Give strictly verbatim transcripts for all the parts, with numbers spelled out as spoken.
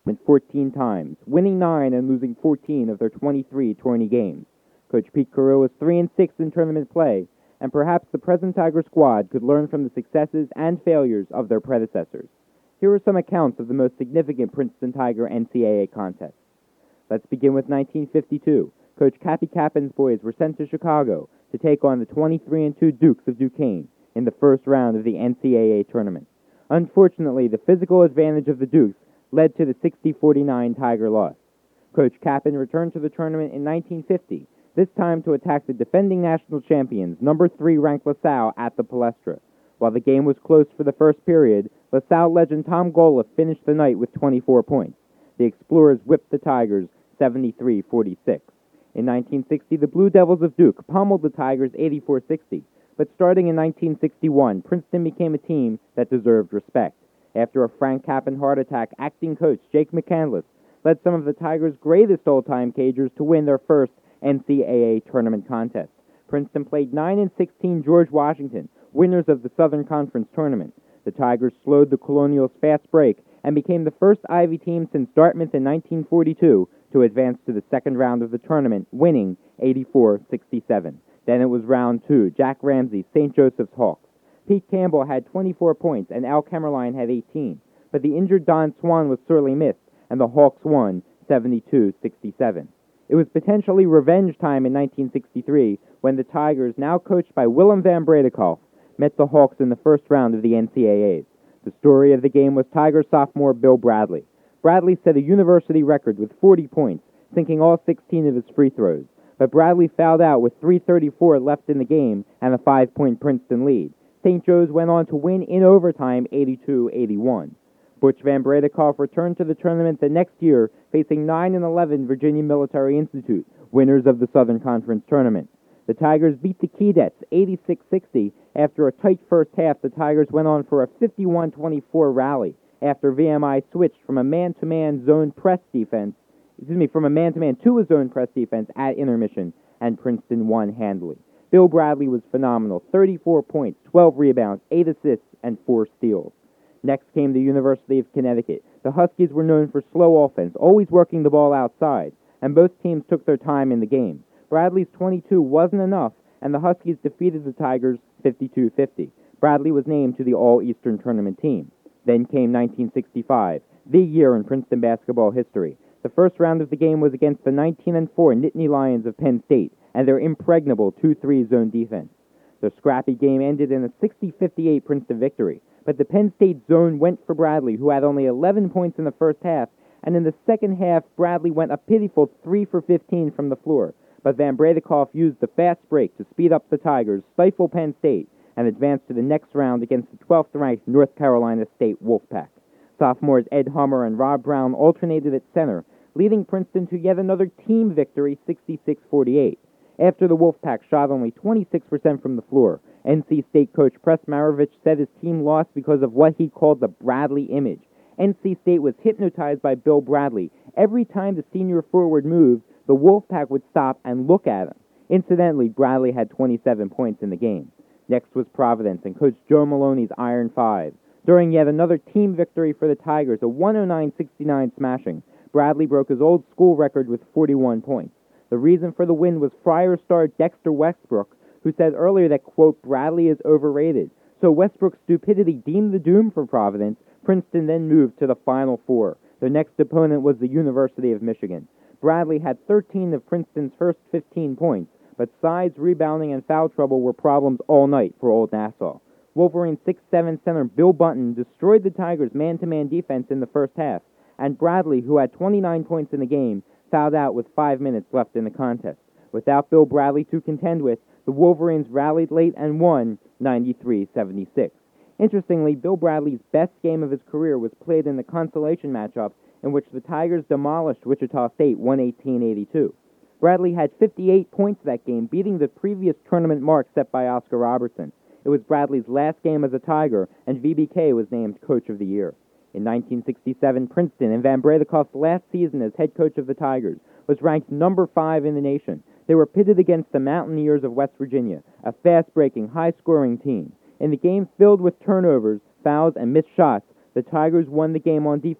fourteen times, winning nine and losing fourteen of their twenty-three tourney games. Coach Pete Carril was three and six in tournament play, and perhaps the present Tiger squad could learn from the successes and failures of their predecessors. Here are some accounts of the most significant Princeton Tiger N C double A contests. Let's begin with nineteen fifty-two. Coach Cappy Cappin's boys were sent to Chicago to take on the twenty-three and two Dukes of Duquesne in the first round of the N C double A tournament. Unfortunately, the physical advantage of the Dukes led to the sixty forty-nine Tiger loss. Coach Cappin returned to the tournament in nineteen fifty, this time to attack the defending national champions, number three ranked LaSalle, at the Palestra. While the game was close for the first period, LaSalle legend Tom Gola finished the night with twenty-four points. The Explorers whipped the Tigers seventy-three forty-six. In nineteen sixty, the Blue Devils of Duke pummeled the Tigers eighty-four sixty, but starting in nineteen sixty-one, Princeton became a team that deserved respect. After a Frank Cappin heart attack, acting coach Jake McCandless led some of the Tigers' greatest all-time Cagers to win their first N C double A tournament contest. Princeton played nine and sixteen George Washington, winners of the Southern Conference tournament. The Tigers slowed the Colonials' fast break and became the first Ivy team since Dartmouth in nineteen forty-two to advance to the second round of the tournament, winning eighty-four sixty-seven. Then it was round two, Jack Ramsey, Saint Joseph's Hawks. Pete Campbell had twenty-four points and Al Kemmerline had eighteen, but the injured Don Swan was sorely missed, and the Hawks won seventy-two sixty-seven. It was potentially revenge time in nineteen sixty-three when the Tigers, now coached by Willem van Bredekalf, met the Hawks in the first round of the N C double A's. The story of the game was Tiger sophomore Bill Bradley. Bradley set a university record with forty points, sinking all sixteen of his free throws, but Bradley fouled out with three thirty-four left in the game and a five-point Princeton lead. Saint Joe's went on to win in overtime eighty-two eighty-one. Butch Van Bredekalf returned to the tournament the next year, facing nine and eleven Virginia Military Institute, winners of the Southern Conference tournament. The Tigers beat the Keydets eighty-six sixty. After a tight first half, the Tigers went on for a fifty-one twenty-four rally after V M I switched from a man-to-man zone press defense, excuse me, from a man-to-man to a zone press defense at intermission, and Princeton won handily. Bill Bradley was phenomenal, thirty-four points, twelve rebounds, eight assists, and four steals. Next came the University of Connecticut. The Huskies were known for slow offense, always working the ball outside, and both teams took their time in the game. Bradley's twenty-two wasn't enough, and the Huskies defeated the Tigers fifty-two fifty. Bradley was named to the All-Eastern Tournament team. Then came nineteen sixty-five, the year in Princeton basketball history. The first round of the game was against the nineteen and four Nittany Lions of Penn State and their impregnable two three zone defense. The scrappy game ended in a sixty fifty-eight Princeton victory, but the Penn State zone went for Bradley, who had only eleven points in the first half, and in the second half, Bradley went a pitiful three for fifteen from the floor. But Van Bredekalf used the fast break to speed up the Tigers, stifle Penn State, and advance to the next round against the twelfth-ranked North Carolina State Wolfpack. Sophomores Ed Hummer and Rob Brown alternated at center, leading Princeton to yet another team victory, sixty-six forty-eight. After the Wolfpack shot only twenty-six percent from the floor, N C State coach Press Maravich said his team lost because of what he called the Bradley image. N C State was hypnotized by Bill Bradley. Every time the senior forward moved, the Wolfpack would stop and look at him. Incidentally, Bradley had twenty-seven points in the game. Next was Providence and Coach Joe Maloney's Iron Five. During yet another team victory for the Tigers, a one oh nine sixty-nine smashing, Bradley broke his old school record with forty-one points. The reason for the win was Friars star Dexter Westbrook, who said earlier that, quote, Bradley is overrated. So Westbrook's stupidity deemed the doom for Providence. Princeton then moved to the Final Four. Their next opponent was the University of Michigan. Bradley had thirteen of Princeton's first fifteen points, but size, rebounding, and foul trouble were problems all night for Old Nassau. Wolverine six seven center Bill Bunton destroyed the Tigers' man-to-man defense in the first half, and Bradley, who had twenty-nine points in the game, fouled out with five minutes left in the contest. Without Bill Bradley to contend with, the Wolverines rallied late and won ninety-three seventy-six. Interestingly, Bill Bradley's best game of his career was played in the consolation matchup in which the Tigers demolished Wichita State one eighteen eighty-two. Bradley had fifty-eight points that game, beating the previous tournament mark set by Oscar Robertson. It was Bradley's last game as a Tiger, and V B K was named Coach of the Year. In nineteen sixty-seven, Princeton, in Van Bredekalf's last season as head coach of the Tigers, was ranked number five in the nation. They were pitted against the Mountaineers of West Virginia, a fast-breaking, high-scoring team. In the game filled with turnovers, fouls, and missed shots, the Tigers won the game on defense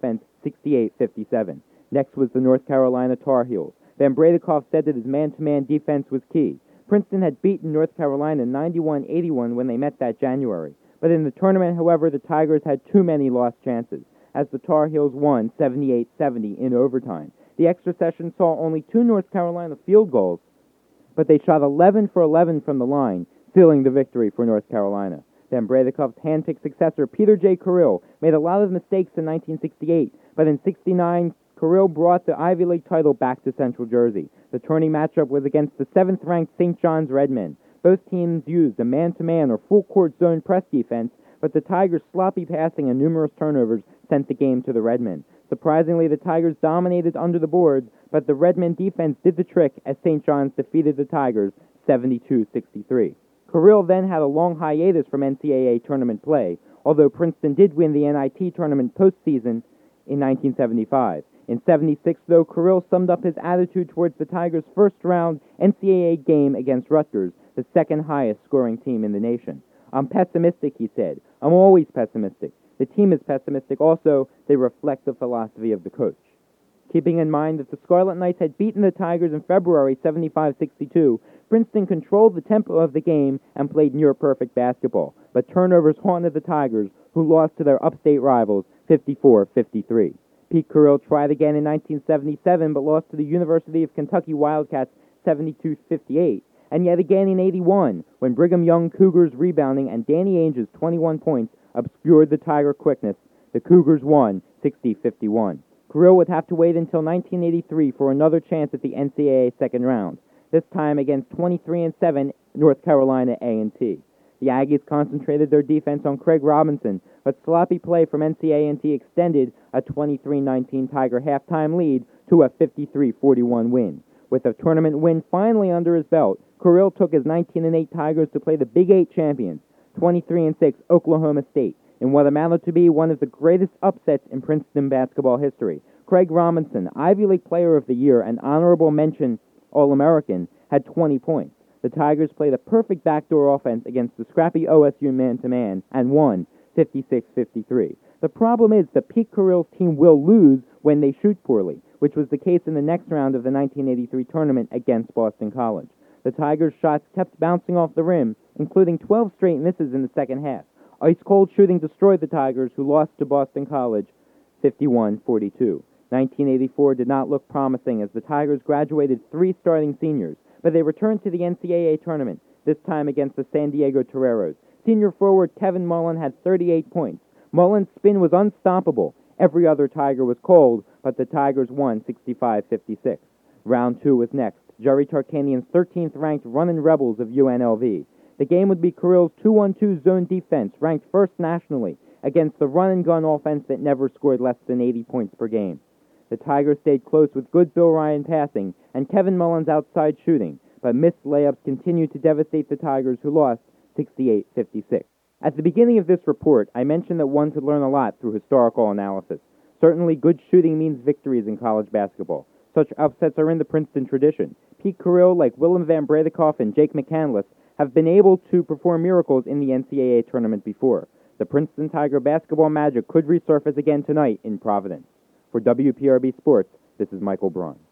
sixty-eight fifty-seven. Next was the North Carolina Tar Heels. Van Bredikov said that his man-to-man defense was key. Princeton had beaten North Carolina ninety-one eighty-one when they met that January. But in the tournament, however, the Tigers had too many lost chances, as the Tar Heels won seventy-eight seventy in overtime. The extra session saw only two North Carolina field goals, but they shot eleven for eleven from the line, sealing the victory for North Carolina. Then Bredikov's hand-picked successor, Peter J. Kirill, made a lot of mistakes in nineteen sixty-eight, but in sixty-nine, Kirill brought the Ivy League title back to Central Jersey. The tourney matchup was against the seventh-ranked Saint John's Redmen. Both teams used a man-to-man or full-court zone press defense, but the Tigers' sloppy passing and numerous turnovers sent the game to the Redmen. Surprisingly, the Tigers dominated under the boards, but the Redmen defense did the trick as Saint John's defeated the Tigers seventy-two sixty-three. Kirill then had a long hiatus from N C double A tournament play, although Princeton did win the N I T tournament postseason in nineteen seventy-five. In seventy-six, though, Kirill summed up his attitude towards the Tigers' first-round N C double A game against Rutgers, the second highest-scoring team in the nation. "I'm pessimistic," he said. "I'm always pessimistic. The team is pessimistic also. They reflect the philosophy of the coach." Keeping in mind that the Scarlet Knights had beaten the Tigers in February seventy-five sixty-two, Princeton controlled the tempo of the game and played near-perfect basketball, but turnovers haunted the Tigers, who lost to their upstate rivals fifty-four fifty-three. Pete Kirill tried again in nineteen seventy-seven, but lost to the University of Kentucky Wildcats seventy-two fifty-eight, and yet again in eighty-one, when Brigham Young Cougars rebounding and Danny Ainge's twenty-one points obscured the Tiger quickness. The Cougars won sixty fifty-one. Kirill would have to wait until nineteen eighty-three for another chance at the N C double A second round, this time against twenty-three and seven North Carolina A and T. The Aggies concentrated their defense on Craig Robinson, but sloppy play from N C double A and T extended a twenty-three nineteen Tiger halftime lead to a fifty-three forty-one win. With a tournament win finally under his belt, Kirill took his nineteen and eight Tigers to play the Big Eight champions, twenty-three and six Oklahoma State, in what amounted to be one of the greatest upsets in Princeton basketball history. Craig Robinson, Ivy League Player of the Year and honorable mention All-American, had twenty points. The Tigers played a perfect backdoor offense against the scrappy O S U man-to-man and won fifty-six fifty-three. The problem is that Pete Kirill's team will lose when they shoot poorly, which was the case in the next round of the nineteen eighty-three tournament against Boston College. The Tigers' shots kept bouncing off the rim, including twelve straight misses in the second half. Ice-cold shooting destroyed the Tigers, who lost to Boston College fifty-one forty-two. nineteen eighty-four did not look promising as the Tigers graduated three starting seniors, but they returned to the N C double A tournament, this time against the San Diego Toreros. Senior forward Kevin Mullen had thirty-eight points. Mullen's spin was unstoppable. Every other Tiger was cold, but the Tigers won sixty-five fifty-six. Round two was next. Jerry Tarkanian's thirteenth-ranked Runnin' Rebels of U N L V. The game would be Kirill's two one two zone defense, ranked first nationally, against the run-and-gun offense that never scored less than eighty points per game. The Tigers stayed close with good Bill Ryan passing and Kevin Mullen's outside shooting, but missed layups continued to devastate the Tigers, who lost sixty-eight fifty-six. At the beginning of this report, I mentioned that one could learn a lot through historical analysis. Certainly, good shooting means victories in college basketball. Such upsets are in the Princeton tradition. Pete Kirill, like Willem Van Bredikov and Jake McCandless, have been able to perform miracles in the N C double A tournament before. The Princeton Tiger basketball magic could resurface again tonight in Providence. For W P R B Sports, this is Michael Braun.